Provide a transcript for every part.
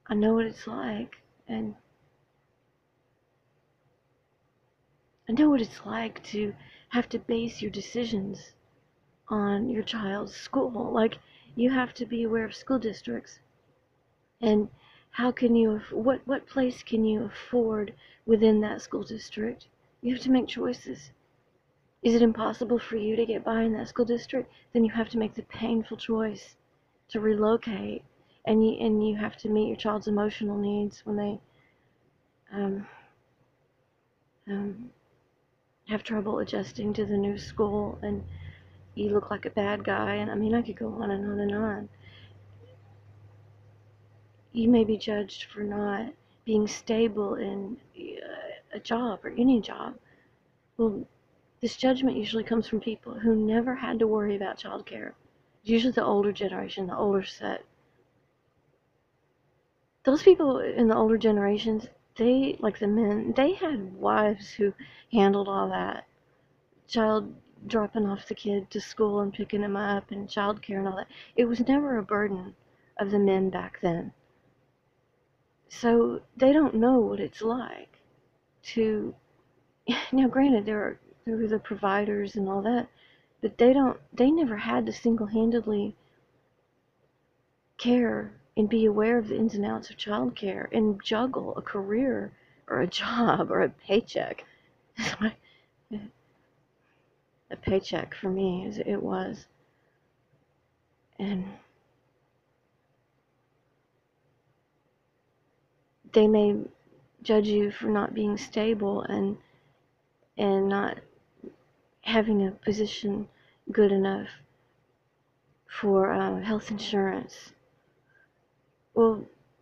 I know what it's like, and I know what it's like to have to base your decisions on your child's school. Like, you have to be aware of school districts, and how can you, what place can you afford within that school district? You have to make choices. Is it impossible for you to get by in that school district? Then you have to make the painful choice to relocate, and you have to meet your child's emotional needs when they um, um, have trouble adjusting to the new school, and you look like a bad guy. And I mean, I could go on and on and on. You may be judged for not being stable in a job or any job. Well, this judgment usually comes from people who never had to worry about childcare. It's usually the older generation, the older set. Those people in the older generations, they, like the men, they had wives who handled all that. Child dropping off the kid to school and picking him up and childcare and all that. It was never a burden of the men back then. So they don't know what it's like to, now granted there were the providers and all that, but they never had to single-handedly care and be aware of the ins and outs of childcare and juggle a career or a job or a paycheck. A paycheck for me, as it was. And they may judge you for not being stable and not having a position good enough for health insurance. Well,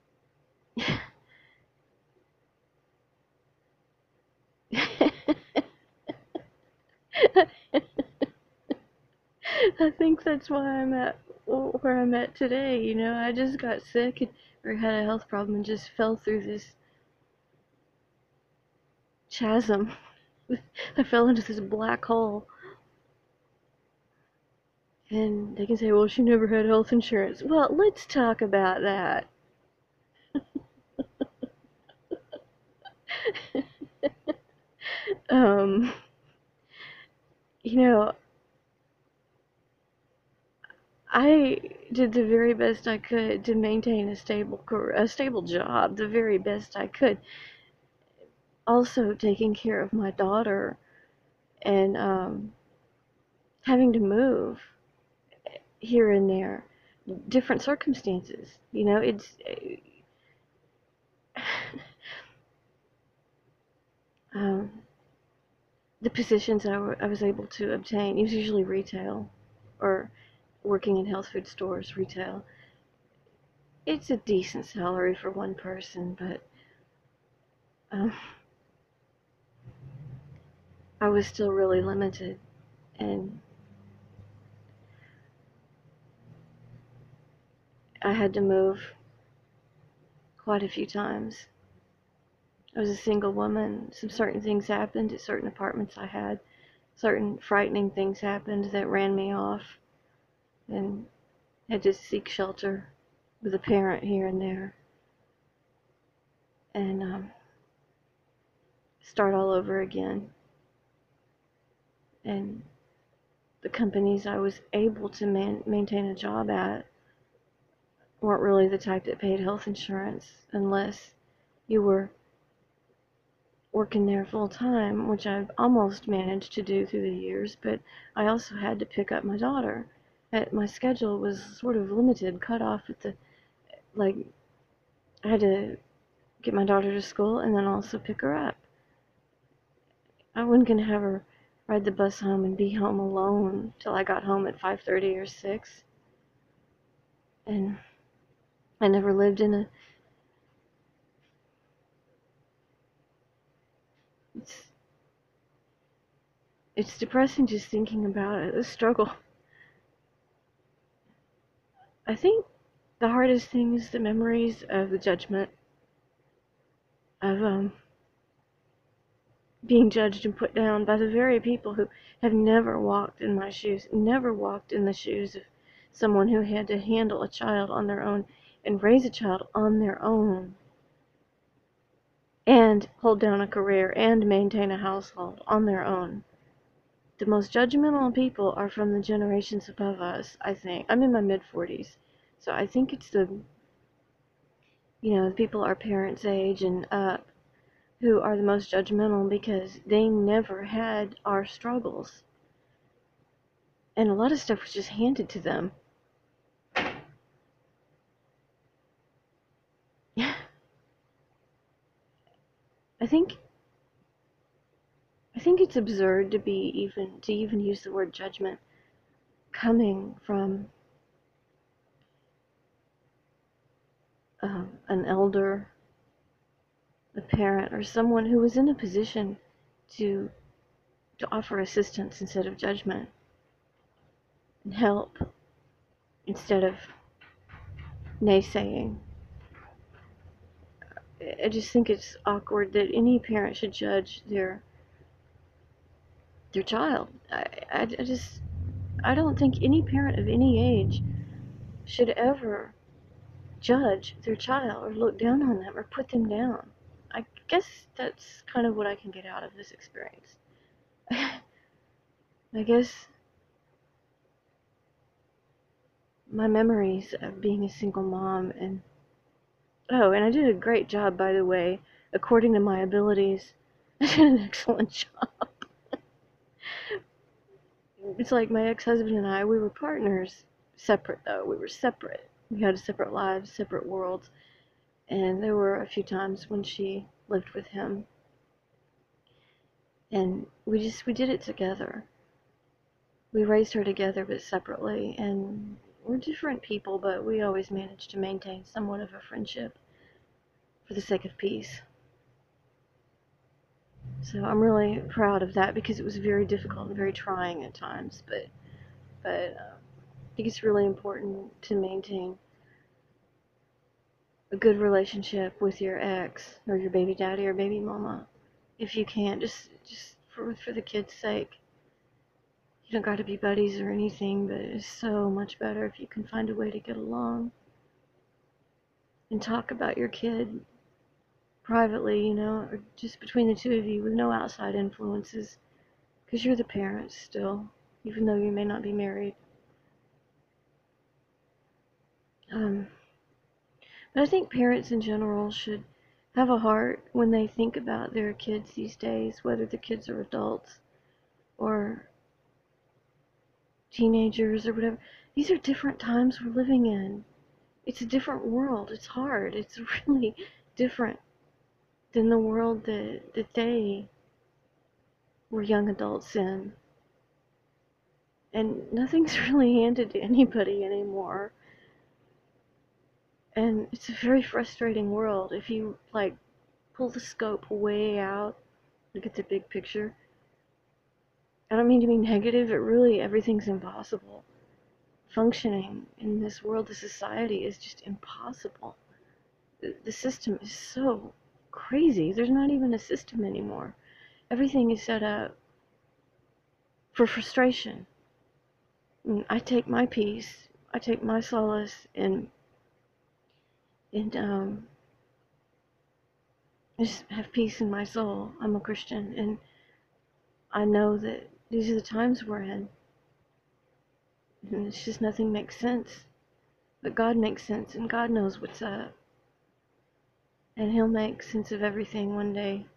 I think that's why I'm at where I'm at today. You know, I just got sick or had a health problem and just fell through this chasm. I fell into this black hole. And they can say, well, she never had health insurance. Well, let's talk about that. um, you know, I did the very best I could to maintain a stable job, the very best I could. Also taking care of my daughter and having to move here and there, different circumstances. You know, it's um, the positions I was able to obtain. It was usually retail or working in health food stores, retail. It's a decent salary for one person, but um, I was still really limited, and I had to move quite a few times. I was a single woman. Some certain things happened at certain apartments I had. Certain frightening things happened that ran me off, and had to seek shelter with a parent here and there, and start all over again. And the companies I was able to maintain a job at weren't really the type that paid health insurance unless you were working there full time, which I've almost managed to do through the years, but I also had to pick up my daughter. My schedule was sort of limited, cut off at the, like, I had to get my daughter to school and then also pick her up. I wasn't going to have her ride the bus home and be home alone till I got home at 5:30 or 6. And I never lived in a, it's, it's depressing just thinking about it, the struggle. I think the hardest thing is the memories of the judgment of being judged and put down by the very people who have never walked in my shoes, never walked in the shoes of someone who had to handle a child on their own and raise a child on their own and hold down a career and maintain a household on their own. The most judgmental people are from the generations above us, I think. I'm in my mid-40s, so I think it's the people our parents' age and up who are the most judgmental because they never had our struggles. And a lot of stuff was just handed to them. I think it's absurd to even use the word judgment coming from an elder, a parent, or someone who was in a position to offer assistance instead of judgment, and help instead of naysaying. I just think it's awkward that any parent should judge their child. I don't think any parent of any age should ever judge their child or look down on them or put them down. I guess that's kind of what I can get out of this experience. I guess my memories of being a single mom and I did a great job, by the way, according to my abilities. I did an excellent job. It's like my ex-husband and I, we were partners, separate though. We were separate. We had separate lives, separate worlds. And there were a few times when she lived with him. And we did it together. We raised her together but separately, and we're different people, but we always managed to maintain somewhat of a friendship for the sake of peace. So I'm really proud of that because it was very difficult and very trying at times, but I think it's really important to maintain a good relationship with your ex or your baby daddy or baby mama if you can, just for the kids' sake. You don't got to be buddies or anything, but it's so much better if you can find a way to get along and talk about your kid privately, or just between the two of you with no outside influences, because you're the parents still, even though you may not be married. But I think parents in general should have a heart when they think about their kids these days, whether the kids are adults or teenagers or whatever. These are different times we're living in. It's a different world. It's hard. It's really different than the world that they were young adults in. And nothing's really handed to anybody anymore. And it's a very frustrating world. If you pull the scope way out, look at the big picture. I don't mean to be negative, but really everything's impossible. Functioning in this world, the society is just impossible. The system is so crazy. There's not even a system anymore. Everything is set up for frustration. And I take my peace, I take my solace in I just have peace in my soul. I'm a Christian, and I know that these are the times we're in. And it's just nothing makes sense. But God makes sense, and God knows what's up. And He'll make sense of everything one day.